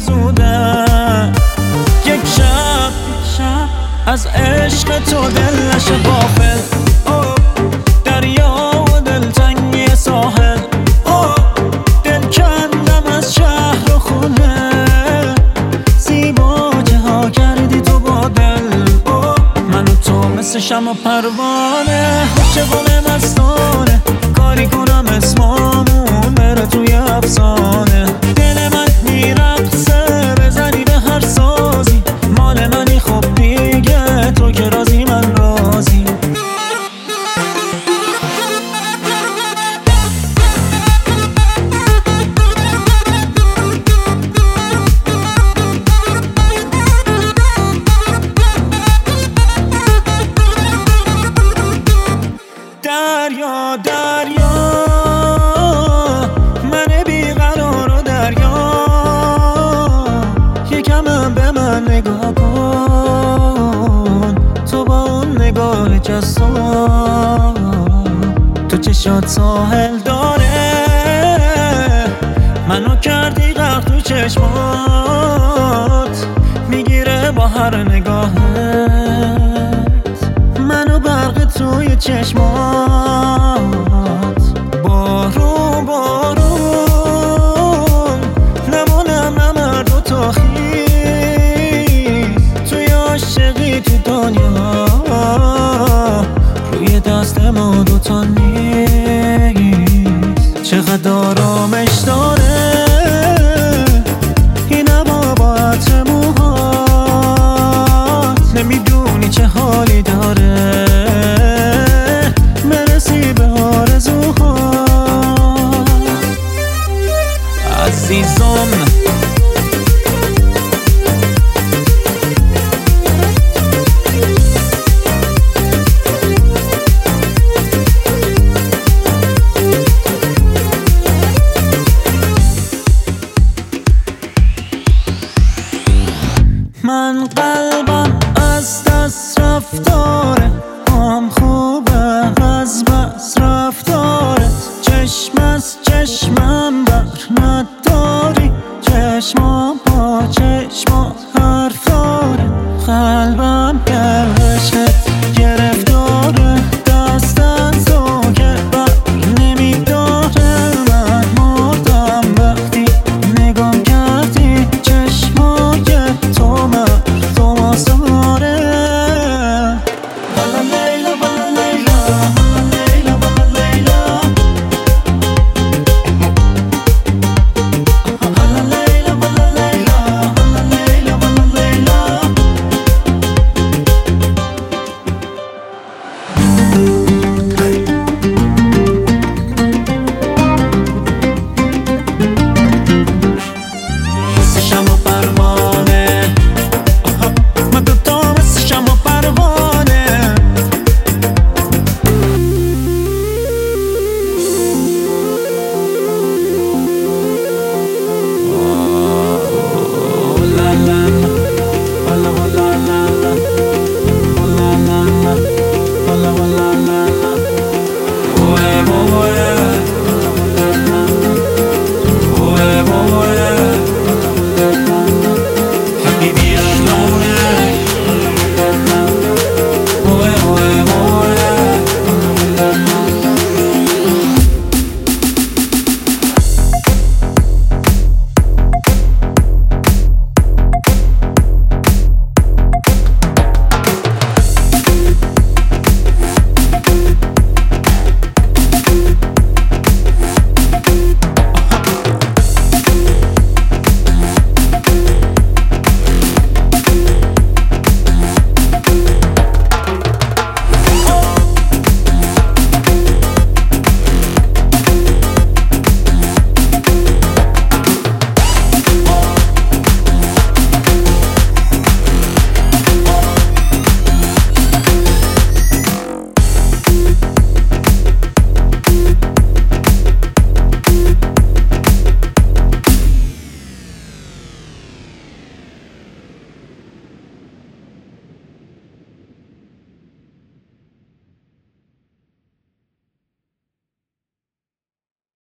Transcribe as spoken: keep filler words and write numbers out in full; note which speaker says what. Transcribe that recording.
Speaker 1: زوده. یک شب از عشق تو دل نشه غافل، دریا و دلتنگی ساحل. دل کندم از شهر و خونه، زیبا جها کردی تو با دل. من و تو مثل شمع و پروانه، چگونه مستانه کاری کنم اسمامون بره توی افسانه. دل من میرقصه بزنی به هر سازی، مال منی خب دیگه تو که رازی من رازی. دریا دریا من بیقرار و دریا، یکم به من نگاه کن تو با اون نگاه جسام. تو چشات ساحل داره، منو کردی غرق تو چشمات، میگیره با هر نگاهت منو برق توی چشمات. بارون بارون نمونم نمرد و تا خیز، توی عاشقی تو دنیا روی دست ما دوتا نیست. چقدر آرامش داره